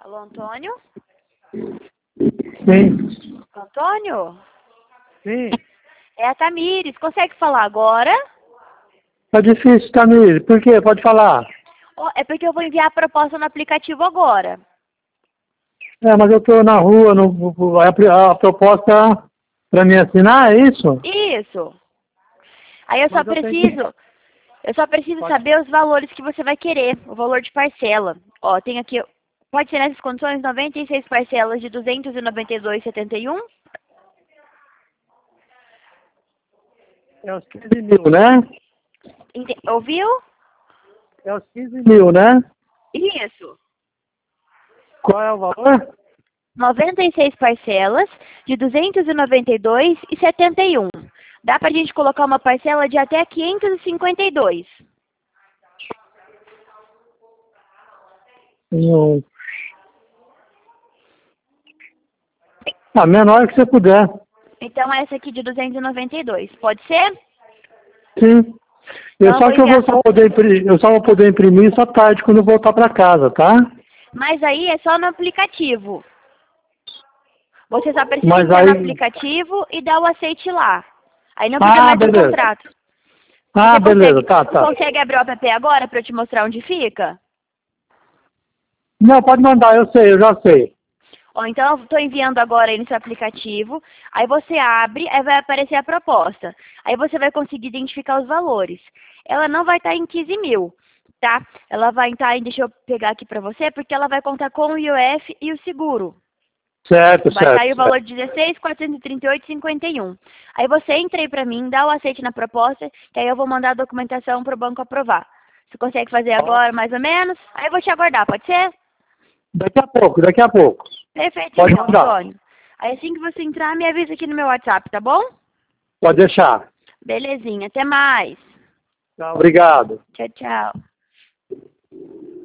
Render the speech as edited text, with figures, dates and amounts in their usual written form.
Alô, Antônio? Sim. Antônio? Sim. É a Tamires. Consegue falar agora? Tá difícil, Tamir. Por quê? Pode falar. É porque eu vou enviar a proposta no aplicativo agora. Mas eu tô na rua, a proposta para me assinar, é isso? Isso. Aí eu só Mas eu tenho que... preciso Pode. saber os valores que você vai querer, o valor de parcela. Ó, tem aqui, pode ser nessas condições, 96 parcelas de R$ 292,71. É os 15 mil, né? Ouviu? É os 15 mil, né? Isso. Qual é o valor? 96 parcelas de R$ 292,71. Dá pra gente colocar uma parcela de até 552. Não. Menor que você puder. Então essa aqui de 292. Pode ser? Sim. Então eu vou enviar. Eu só vou poder imprimir só tarde quando eu voltar para casa, tá? Mas aí é só no aplicativo. Você só precisa Mas entrar no aí... aplicativo e dar o aceite lá. Aí não precisa mais do beleza. contrato. Você Beleza, consegue, tá. consegue abrir o app agora para eu te mostrar onde fica? Não, pode mandar, eu já sei. Ó, então eu estou enviando agora aí no seu aplicativo. Aí você abre, aí vai aparecer a proposta. Aí você vai conseguir identificar os valores. Ela não vai estar em 15 mil, tá? Ela vai estar deixa eu pegar aqui para você, porque ela vai contar com o IOF e o seguro. Certo, Vai certo, sair o valor certo. de 16.438,51. Aí você entra aí para mim, dá o aceite na proposta, que aí eu vou mandar a documentação para o banco aprovar. Você consegue fazer agora, mais ou menos? Aí eu vou te aguardar, pode ser? Daqui a pouco. Perfeito, Pode então, mandar. Antônio. Aí assim que você entrar, me avisa aqui no meu WhatsApp, tá bom? Pode deixar. Belezinha, até mais. Tá, obrigado. Tchau, tchau.